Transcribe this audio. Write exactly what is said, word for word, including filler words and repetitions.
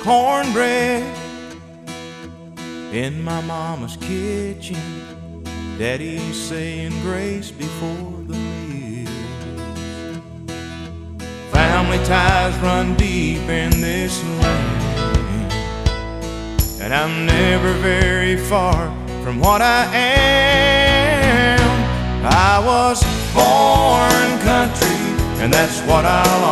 cornbread in my mama's kitchen, Daddy's saying grace before the meal. Family ties run deep in this land, and I'm never very far from what I am. I was born country, and that's what I'll